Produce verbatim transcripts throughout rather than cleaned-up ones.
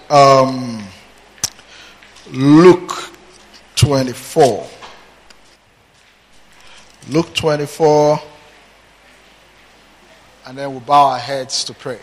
um, Luke twenty-four. Luke twenty-four, and then we'll bow our heads to pray.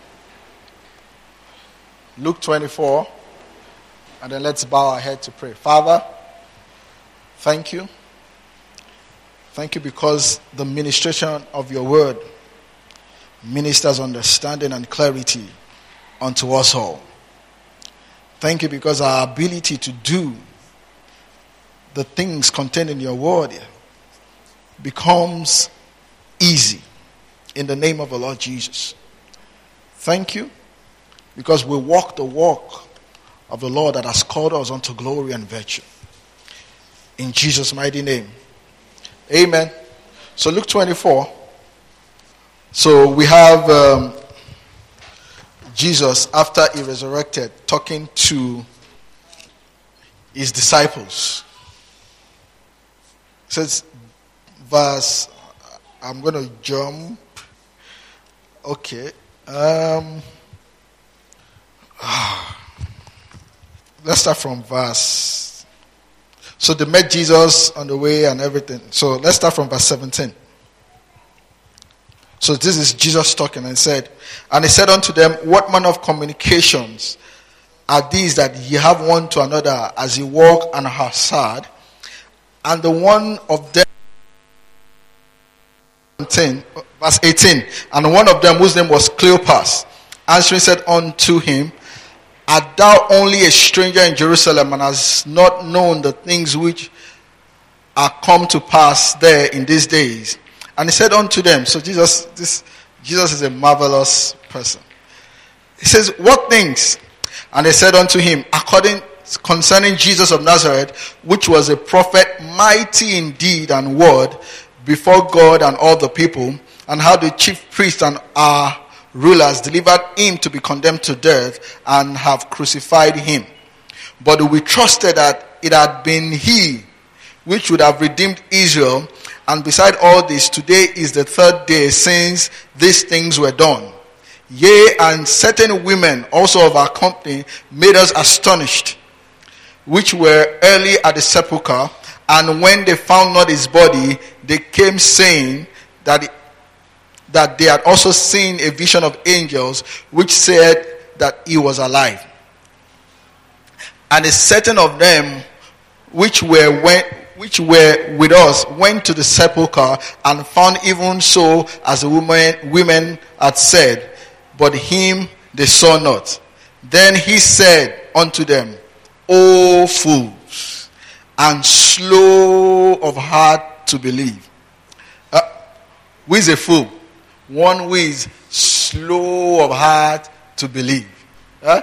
Luke twenty-four, and then let's bow our head to pray. Father, thank you. Thank you because the ministration of your word ministers understanding and clarity unto us all. Thank you because our ability to do the things contained in your word becomes easy in the name of the Lord Jesus. Thank you because we walk the walk of the Lord that has called us unto glory and virtue. In Jesus' mighty name. Amen. So Luke twenty-four. So we have um, Jesus, after he resurrected, talking to his disciples. It says, verse, I'm going to jump. Okay. Um, let's start from verse. So they met Jesus on the way and everything. So let's start from verse seventeen. So this is Jesus talking, and said, and he said unto them, what manner of communications are these that ye have one to another as ye walk and are sad? And the one of them, verse eighteen, and one of them whose name was Cleopas, answering said unto him, art thou only a stranger in Jerusalem, and hast not known the things which are come to pass there in these days? And he said unto them, so Jesus, this Jesus is a marvelous person. He says, what things? And they said unto him, according concerning Jesus of Nazareth, which was a prophet, mighty in deed and word before God and all the people, and how the chief priests and our rulers delivered him to be condemned to death and have crucified him. But we trusted that it had been he which would have redeemed Israel. And beside all this, today is the third day since these things were done. Yea, and certain women also of our company made us astonished, which were early at the sepulchre. And when they found not his body, they came saying that it, that they had also seen a vision of angels, which said that he was alive. And a certain of them which were went, which were with us went to the sepulchre and found even so as the women women had said, but him they saw not. Then he said unto them, O fools, and slow of heart to believe. Uh, who is a fool? One who is slow of heart to believe. Huh?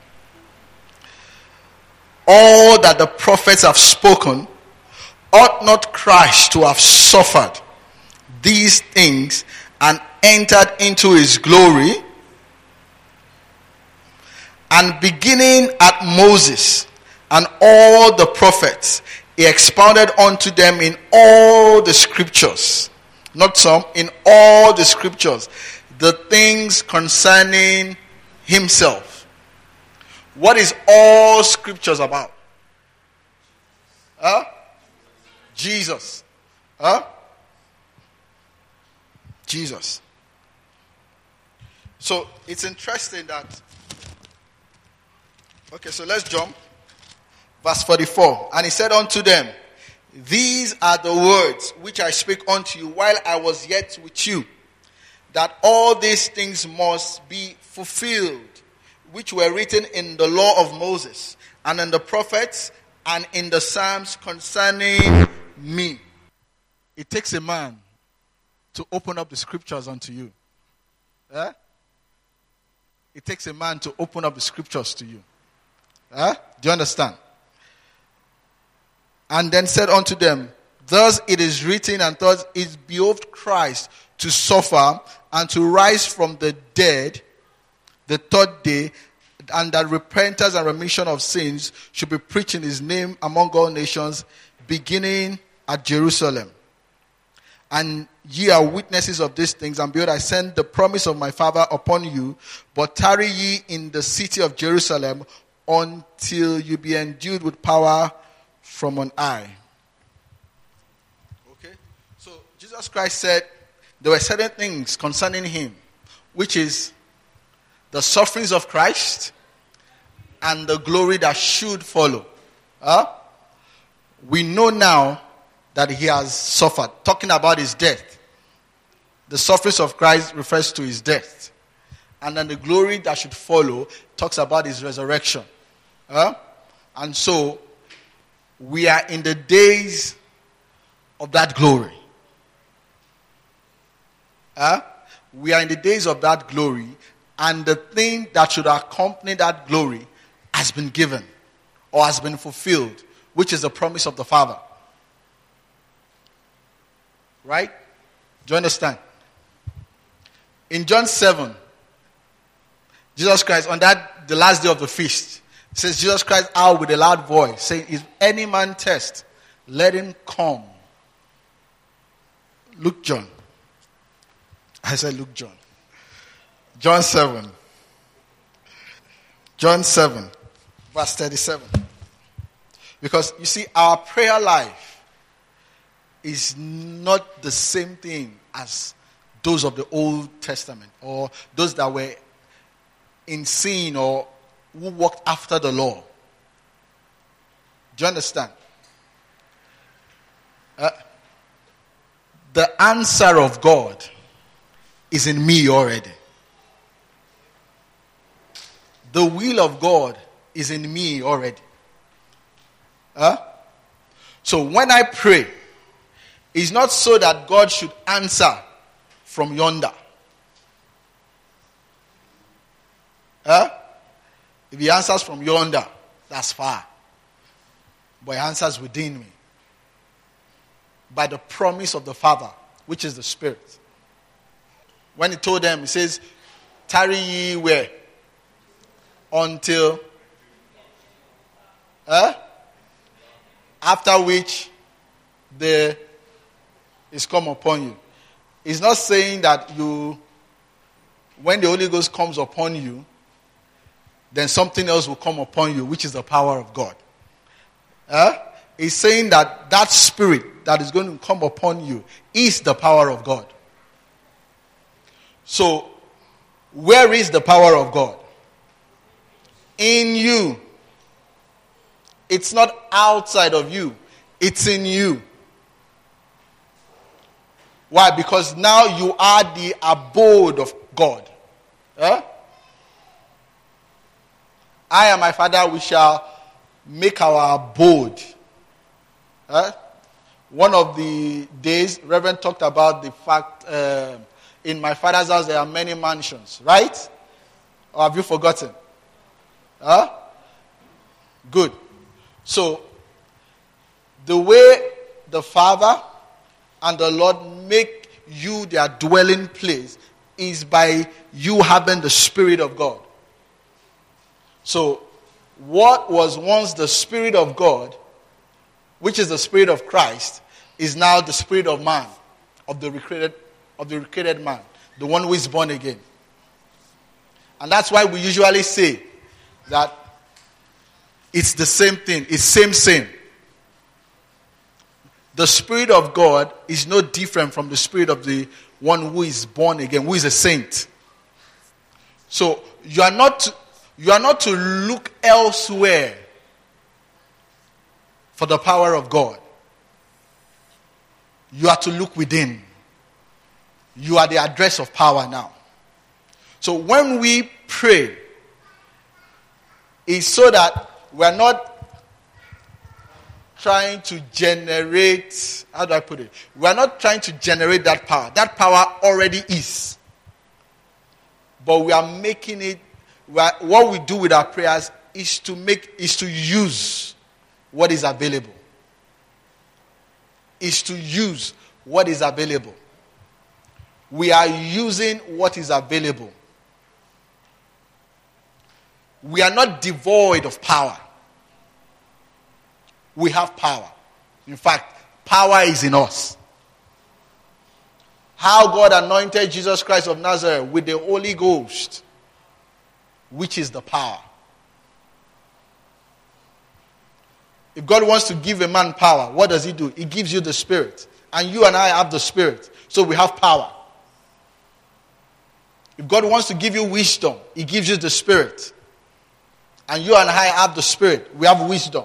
All that the prophets have spoken, ought not Christ to have suffered these things and entered into his glory? And beginning at Moses and all the prophets, he expounded unto them in all the scriptures, not some, in all the scriptures, the things concerning himself. What is all scriptures about? Huh? Jesus. Huh? Jesus. So it's interesting that, okay, so let's jump. Verse forty-four. And he said unto them, these are the words which I speak unto you while I was yet with you, that all these things must be fulfilled, which were written in the law of Moses, and in the prophets, and in the Psalms concerning me. It takes a man to open up the scriptures unto you. Eh? It takes a man to open up the scriptures to you. Eh? Do you understand? And then said unto them, thus it is written, and thus it behoved Christ to suffer and to rise from the dead the third day, and that repentance and remission of sins should be preached in his name among all nations, beginning at Jerusalem. And ye are witnesses of these things. And behold, I send the promise of my Father upon you. But tarry ye in the city of Jerusalem until you be endued with power from on high. Okay? So Jesus Christ said there were certain things concerning him, which is the sufferings of Christ and the glory that should follow. Huh? We know now that he has suffered. Talking about his death. The sufferings of Christ refers to his death. And then the glory that should follow talks about his resurrection. Huh? And so, we are in the days of that glory. Huh? We are in the days of that glory. And the thing that should accompany that glory has been given. Or has been fulfilled. Which is the promise of the Father. Right? Do you understand? In John seven, Jesus Christ, on that, the last day of the feast, says Jesus Christ out with a loud voice, saying, if any man thirst, let him come. Luke John. I said Luke John. John seven. John seven, verse thirty-seven. Because, you see, our prayer life is not the same thing as those of the Old Testament or those that were in sin or who walked after the law. Do you understand? Uh, the answer of God is in me already. The will of God is in me already. Huh? So when I pray, it's not so that God should answer from yonder. Huh? If he answers from yonder, that's far. But he answers within me. By the promise of the Father, which is the Spirit. When he told them, he says, tarry ye where? Until. Huh? After which the is come upon you. It's not saying that you, when the Holy Ghost comes upon you, then something else will come upon you, which is the power of God. Uh, it's saying that that spirit that is going to come upon you is the power of God. So, where is the power of God? In you. It's not outside of you. It's in you. Why? Because now you are the abode of God. Huh? I and my Father, we shall make our abode. Huh? One of the days, Reverend talked about the fact, uh, in my Father's house there are many mansions. Right? Or have you forgotten? Huh? Good. So, the way the Father and the Lord make you their dwelling place is by you having the Spirit of God. So, what was once the Spirit of God, which is the Spirit of Christ, is now the Spirit of man, of the recreated, of the recreated man, the one who is born again. And that's why we usually say that it's the same thing, it's same same. The Spirit of God is no different from the Spirit of the one who is born again, who is a saint. So you are not to, you are not to look elsewhere for the power of God. You are to look within. You are the address of power now. So when we pray, it's so that we are not trying to generate, how do I put it? We are not trying to generate that power. That power already is. But we are making it, we are, what we do with our prayers is to make, is to use what is available. Is to use what is available. We are using what is available. We are not devoid of power. We have power. In fact, power is in us. how God anointed Jesus Christ of Nazareth with the Holy Ghost, which is the power. If God wants to give a man power, what does he do? He gives you the Spirit. And you and I have the Spirit. So we have power. If God wants to give you wisdom, he gives you the Spirit. And you and I have the Spirit. We have wisdom.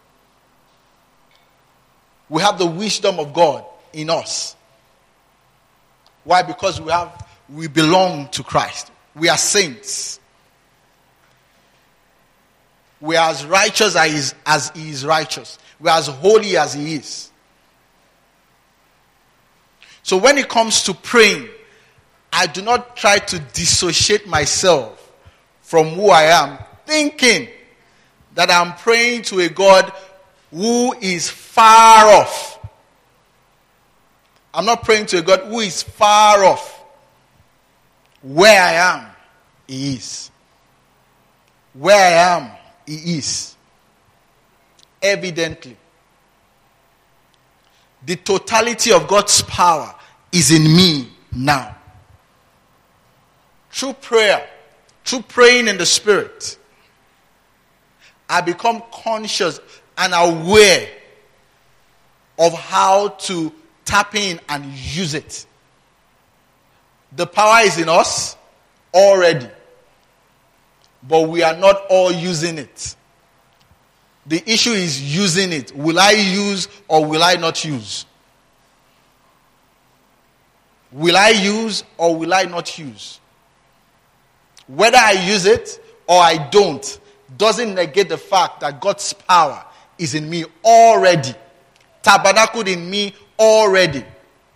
We have the wisdom of God in us. Why? Because we have we belong to Christ. We are saints. We are as righteous as he is, as he is righteous. We are as holy as he is. So when it comes to praying, I do not try to dissociate myself from who I am, thinking that I'm praying to a God who is far off. I'm not praying to a God who is far off. Where I am, he is. Where I am, he is. Evidently. The totality of God's power is in me now. Through prayer, through praying in the Spirit, I become conscious and aware of how to tap in and use it. The power is in us already, but we are not all using it. The issue is using it. Will I use or will I not use? Will I use or will I not use? Whether I use it or I don't doesn't negate the fact that God's power is in me already. Tabernacled in me already.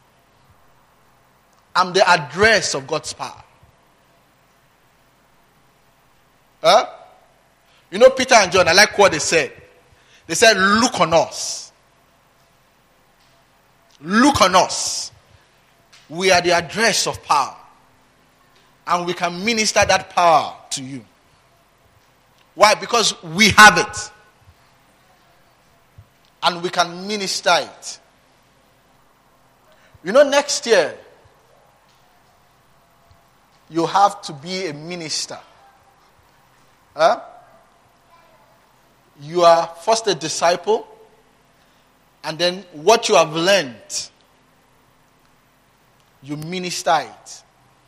I'm the address of God's power. Huh? You know, Peter and John, I like what they said. They said, look on us. Look on us. We are the address of power. And we can minister that power to you. Why? Because we have it. And we can minister it. You know, next year, you have to be a minister. Huh? You are first a disciple, and then what you have learned, you minister it.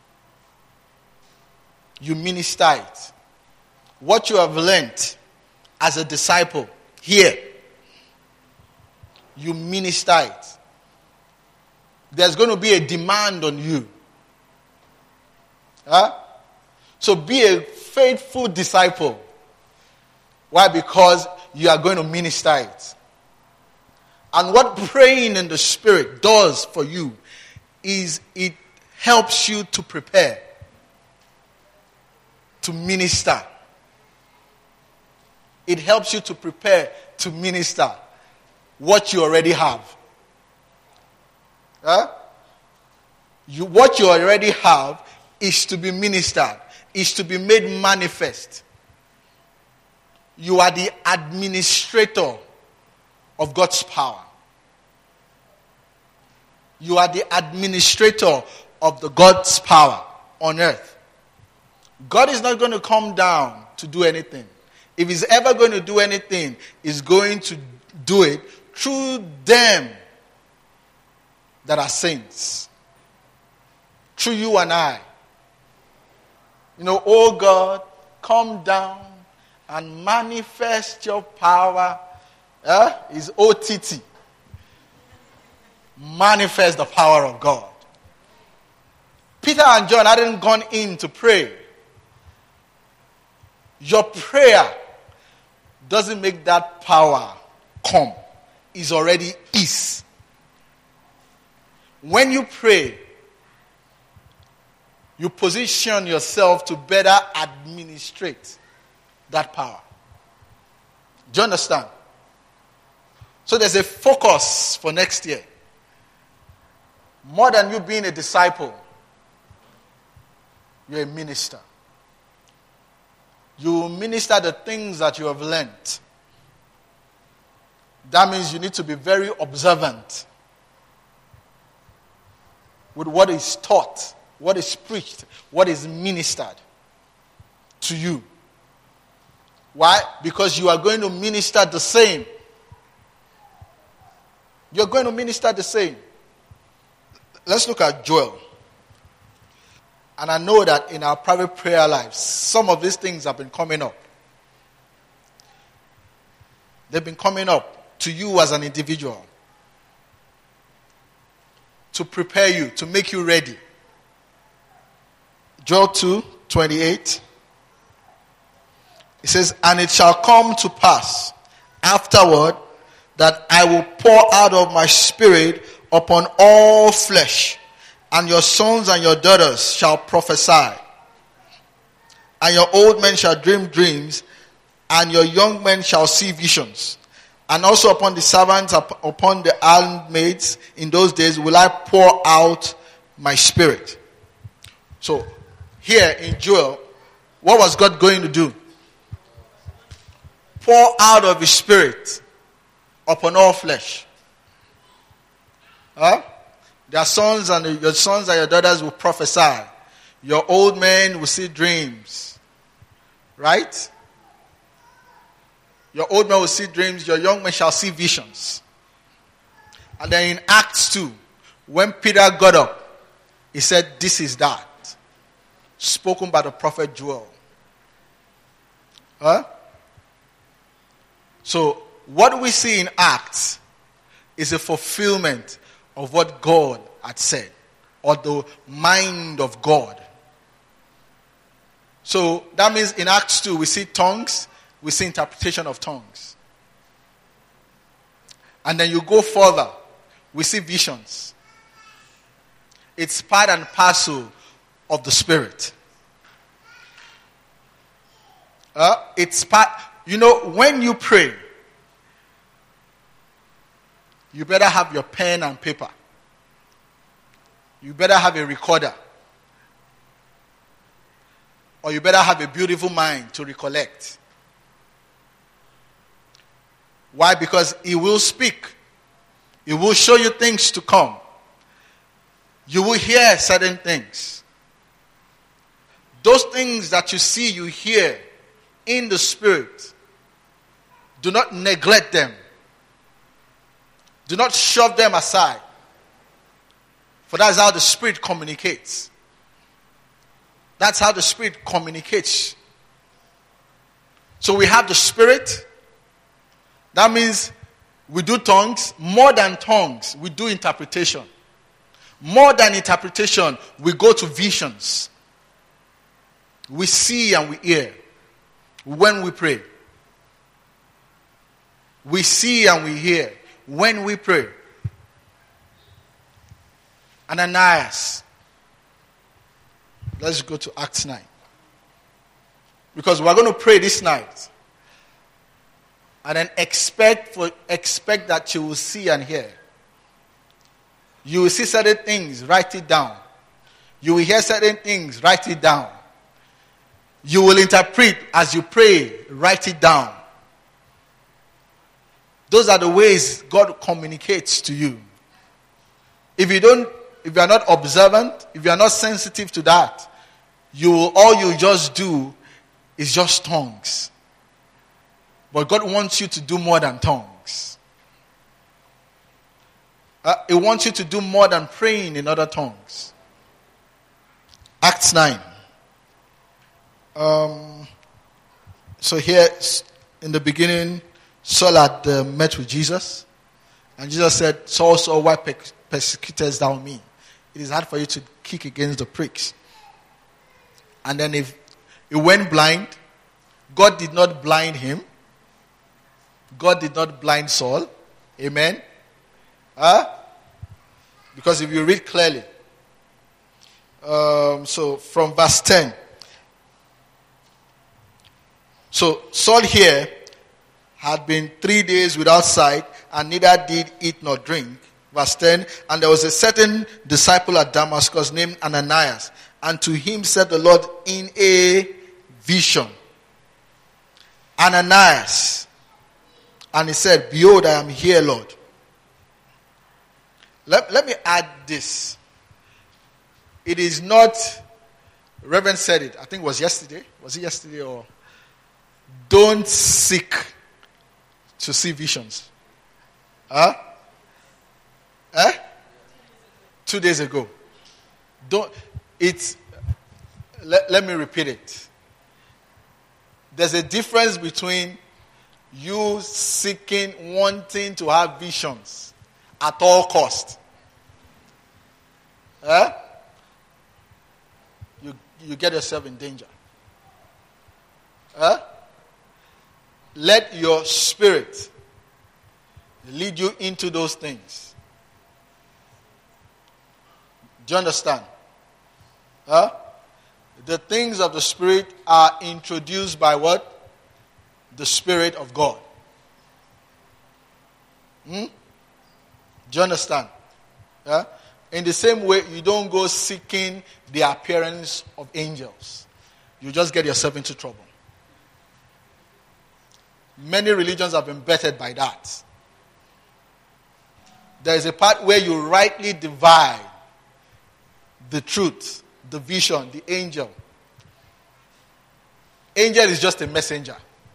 You minister it. What you have learned as a disciple here, you minister it. There's going to be a demand on you. Huh? So be a faithful disciple. Why? Because you are going to minister it. And what praying in the Spirit does for you is it helps you to prepare to minister. It helps you to prepare to minister what you already have. Huh? You, what you already have is to be ministered, is to be made manifest. You are the administrator of God's power. You are the administrator of the God's power on earth. God is not going to come down to do anything. If he's ever going to do anything, he's going to do it through them that are saints. Through you and I. You know, oh God, come down and manifest your power. Eh? Is O T T. Manifest the power of God. Peter and John hadn't gone in to pray. Your prayer doesn't make that power come. It already is. When you pray, you position yourself to better administrate that power. Do you understand? So there's a focus for next year. More than you being a disciple, you're a minister. You minister the things that you have learned. That means you need to be very observant. with what is taught, what is preached, what is ministered to you. Why? Because you are going to minister the same. You're going to minister the same. Let's look at Joel. And I know that in our private prayer lives, some of these things have been coming up. They've been coming up to you as an individual. To prepare you, to make you ready. Joel two twenty-eight. It says, and it shall come to pass afterward that I will pour out of my spirit upon all flesh, and your sons and your daughters shall prophesy, and your old men shall dream dreams, and your young men shall see visions. And also upon the servants, upon the handmaids, in those days will I pour out my spirit. So, here in Joel, what was God going to do? Pour out of his spirit upon all flesh. Huh? Their sons and your sons and your daughters will prophesy. Your old men will see dreams. Right? Your old men will see dreams. Your young men shall see visions. And then in Acts two, when Peter got up, he said, this is that. Spoken by the prophet Joel. Huh? So, what we see in Acts is a fulfillment of what God had said, or the mind of God. So, that means in Acts two, we see tongues, we see interpretation of tongues. And then you go further, we see visions. It's part and parcel of the Spirit. Uh, it's part, you know, when you pray, you better have your pen and paper. You better have a recorder. Or you better have a beautiful mind to recollect. Why? Because he will speak. He will show you things to come. You will hear certain things. Those things that you see, you hear in the Spirit, do not neglect them. Do not shove them aside. For that's how the Spirit communicates. That's how the Spirit communicates. So we have the Spirit. That means we do tongues. More than tongues, we do interpretation. More than interpretation, we go to visions. We see and we hear when we pray. We see and we hear when we pray. Ananias. Let's go to Acts nine. Because we're going to pray this night. And then expect for expect that you will see and hear. You will see certain things, write it down. You will hear certain things, write it down. You will interpret as you pray, write it down. Those are the ways God communicates to you. If you don't, if you are not observant, if you are not sensitive to that, you will, all you just do is just tongues. But God wants you to do more than tongues. Uh, he wants you to do more than praying in other tongues. Acts nine. Um, so here, in the beginning, Saul had uh, met with Jesus. And Jesus said, Saul, Saul, why persecutest thou me? It is hard for you to kick against the pricks. And then if he went blind, God did not blind him. God did not blind Saul. Amen. Huh? Because if you read clearly, um, so from verse ten. So Saul here had been three days without sight, and neither did eat nor drink. Verse ten, and there was a certain disciple at Damascus named Ananias, and to him said the Lord in a vision, Ananias. And he said, behold, I am here, Lord. Let, let me add this. It is not, Reverend said it, I think it was yesterday. Was it yesterday or? Don't seek to see visions. Huh? Eh? Two days ago. Don't, it's, let, let me repeat it. There's a difference between you seeking, wanting to have visions at all cost. Eh? You, you get yourself in danger. Eh? Let your spirit lead you into those things. Do you understand? Huh? The things of the Spirit are introduced by what? The Spirit of God. Hmm? Do you understand? Yeah? In the same way, you don't go seeking the appearance of angels. You just get yourself into trouble. Many religions have been bettered by that. There is a part where you rightly divide the truth, the vision, the angel. Angel is just a messenger.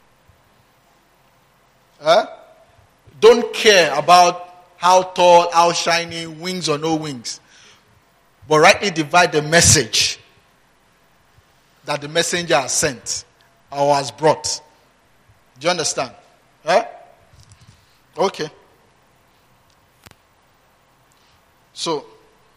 Huh? Don't care about how tall, how shiny, wings or no wings. But rightly divide the message that the messenger has sent or has brought. Do you understand? Huh? Okay. So,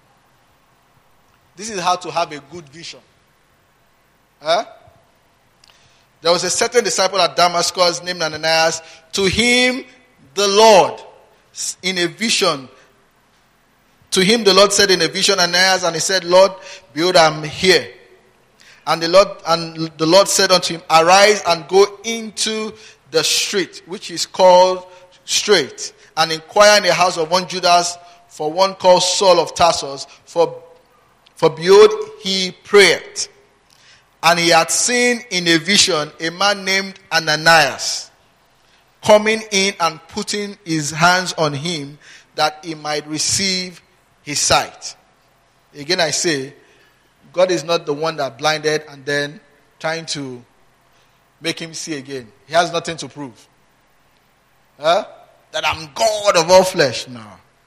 this is how to have a good vision. Huh? There was a certain disciple at Damascus named Ananias. To him, the Lord, in a vision, to him the Lord said in a vision, Ananias, and he said, Lord, behold, I am here. And the Lord and the Lord said unto him, arise and go into the street, which is called Straight, and inquire in the house of one Judas for one called Saul of Tarsus, for, for behold, he prayed. And he had seen in a vision a man named Ananias coming in and putting his hands on him that he might receive his sight. Again I say, God is not the one that blinded and then trying to make him see again. He has nothing to prove. Huh? That I'm God of all flesh. No.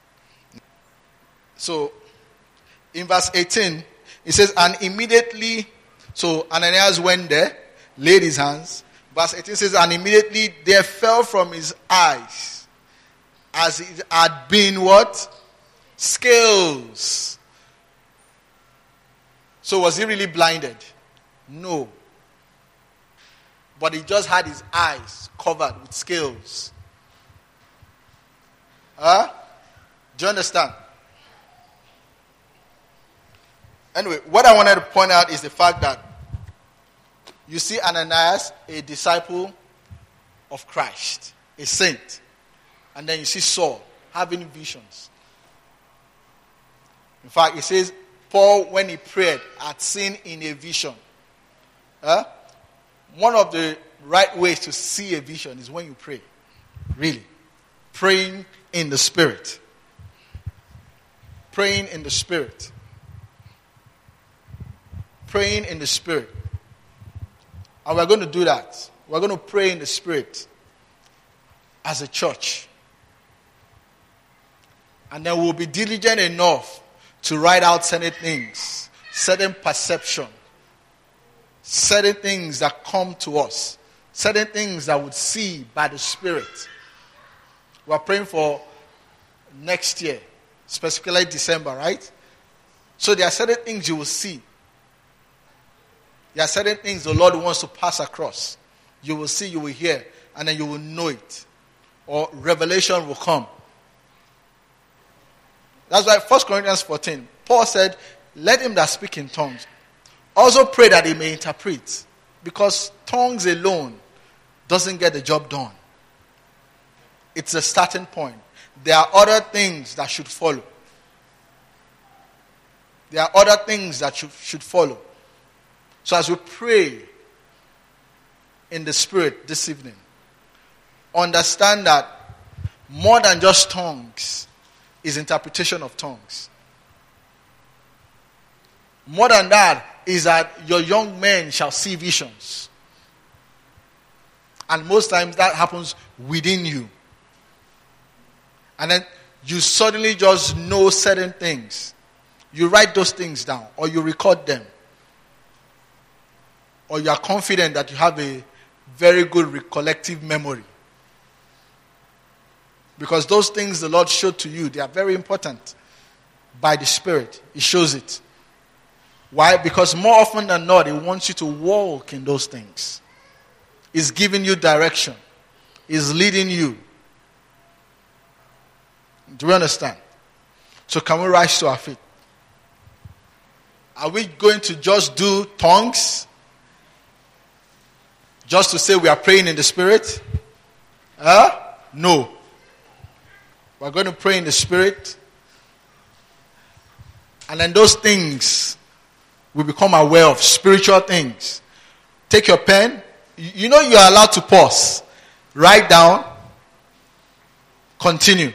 So, in verse eighteen, it says, and immediately, so Ananias went there, laid his hands. Verse eighteen says, and immediately there fell from his eyes, as it had been what? Scales. So was he really blinded? No. But he just had his eyes covered with scales. Huh? Do you understand? Anyway, what I wanted to point out is the fact that you see Ananias, a disciple of Christ, a saint. And then you see Saul having visions. In fact, it says, Paul, when he prayed, had seen in a vision. Huh? One of the right ways to see a vision is when you pray. Really. Praying in the Spirit. Praying in the Spirit. Praying in the Spirit. And we're going to do that. We're going to pray in the Spirit as a church. And then we'll be diligent enough to write out certain things, certain perception, certain things that come to us, certain things that would see by the Spirit. We're praying for next year, specifically December, right? So there are certain things you will see. There are certain things the Lord wants to pass across. You will see, you will hear, and then you will know it. Or revelation will come. That's why First Corinthians fourteen, Paul said, let him that speak in tongues also pray that he may interpret. Because tongues alone doesn't get the job done. It's a starting point. There are other things that should follow. There are other things that should, should follow. So as we pray in the Spirit this evening, understand that more than just tongues is interpretation of tongues. More than that is that your young men shall see visions. And most times that happens within you. And then you suddenly just know certain things. You write those things down or you record them. Or you are confident that you have a very good recollective memory. Because those things the Lord showed to you, they are very important. By the Spirit, He shows it. Why? Because more often than not, He wants you to walk in those things. He's giving you direction. He's leading you. Do we understand? So can we rise to our feet? Are we going to just do tongues? Just to say we are praying in the Spirit? Huh? No. We're going to pray in the Spirit. And then those things we become aware of, spiritual things. Take your pen. You know you are allowed to pause. Write down. Continue.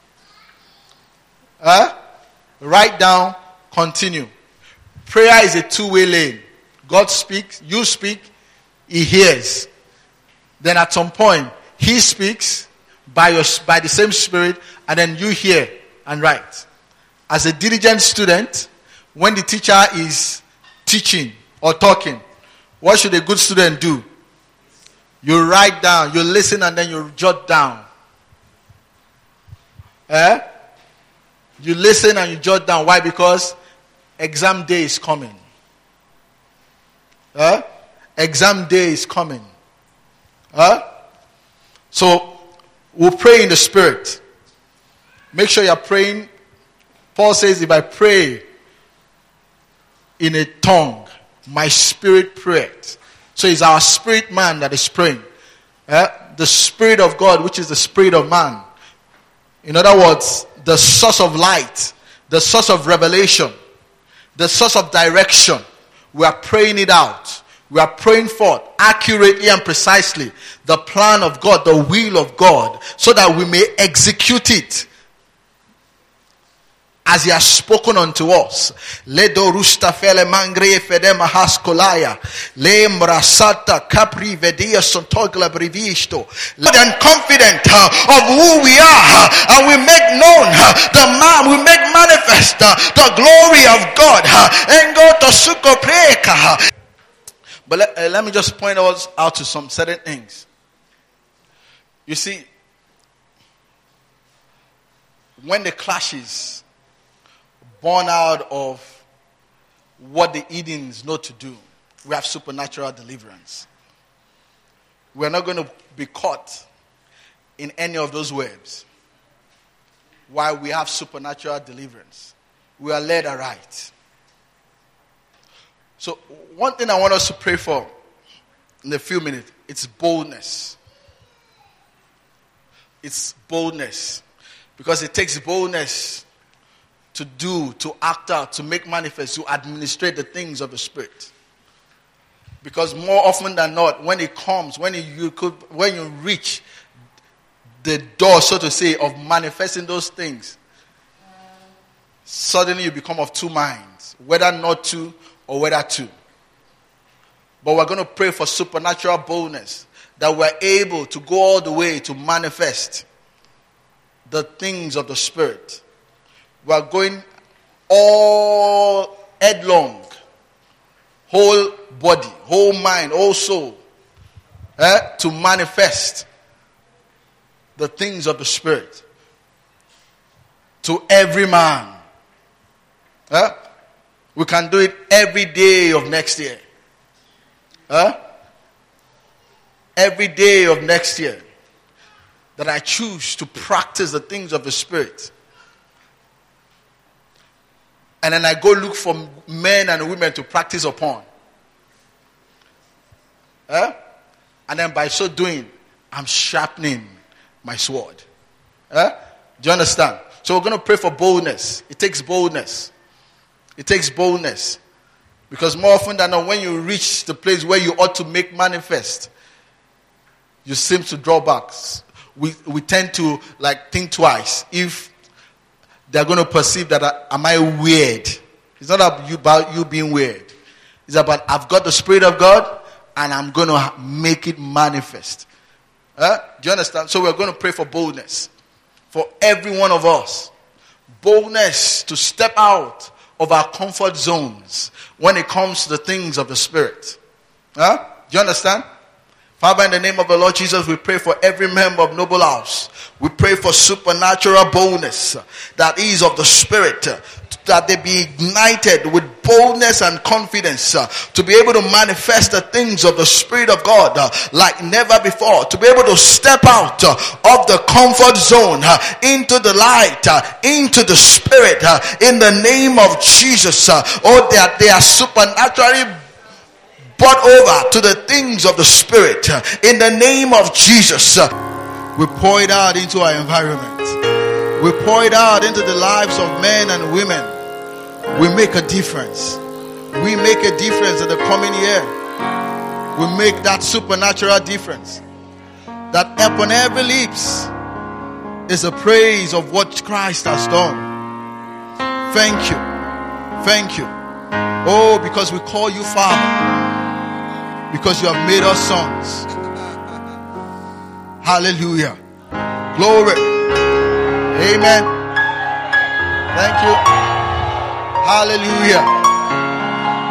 Huh? Write down. Continue. Prayer is a two-way lane. God speaks. You speak. He hears. Then at some point, He speaks by, your, by the same Spirit. And then you hear and write. As a diligent student, when the teacher is teaching or talking, what should a good student do? You write down, you listen, and then you jot down. Eh? You listen and you jot down. Why? Because exam day is coming. Eh? Exam day is coming. Eh? So, we'll pray in the Spirit. Make sure you're praying. Paul says, if I pray in a tongue, my spirit prayeth. So it's our spirit man that is praying. Eh? The Spirit of God, which is the spirit of man. In other words, the source of light, the source of revelation, the source of direction. We are praying it out. We are praying forth accurately and precisely the plan of God, the will of God, so that we may execute it as He has spoken unto us. Ledo rusta fele mangre fedema haskolaya. Lembrasata capri vedia sontogla brivisto. And confident uh, of who we are, uh, and we make known uh, the man, we make manifest uh, the glory of God. And go to suko preka. But let, uh, let me just point out, out to some certain things. You see, when the clashes born out of what the Edens know to do, we have supernatural deliverance. We're not going to be caught in any of those webs. While we have supernatural deliverance, we are led aright. So one thing I want us to pray for in a few minutes, it's boldness. It's boldness. Because it takes boldness to do, to act out, to make manifest, to administrate the things of the Spirit. Because more often than not, when it comes, when you could, when you reach the door, so to say, of manifesting those things, suddenly you become of two minds, whether not to or whether to. But we're going to pray for supernatural boldness, that we're able to go all the way to manifest the things of the Spirit. We are going all headlong, whole body, whole mind, whole soul, eh, to manifest the things of the Spirit to every man. Eh? We can do it every day of next year. Eh? Every day of next year, that I choose to practice the things of the Spirit. And then I go look for men and women to practice upon. Eh? And then by so doing, I'm sharpening my sword. Eh? Do you understand? So we're going to pray for boldness. It takes boldness. It takes boldness. Because more often than not, when you reach the place where you ought to make manifest, you seem to draw back. We, we tend to like think twice if they're going to perceive that, uh, am I weird? It's not about you, about you being weird. It's about I've got the Spirit of God and I'm going to make it manifest. Huh? Do you understand? So we're going to pray for boldness for every one of us. Boldness to step out of our comfort zones when it comes to the things of the Spirit. Huh? Do you understand? Father, in the name of the Lord Jesus, we pray for every member of Noble House. We pray for supernatural boldness that is of the Spirit, that they be ignited with boldness and confidence uh, to be able to manifest the things of the Spirit of God uh, like never before, to be able to step out uh, of the comfort zone uh, into the light, uh, into the Spirit, uh, in the name of Jesus. Uh, oh, that they are supernaturally brought over to the things of the Spirit uh, in the name of Jesus. Uh, we pour it out into our environment. We pour it out into the lives of men and women. We make a difference. We make a difference in the coming year. We make that supernatural difference. That upon every lips is a praise of what Christ has done. Thank you. Thank you. Oh, because we call you Father. Because you have made us sons. Hallelujah. Glory. Amen. Thank you. Hallelujah.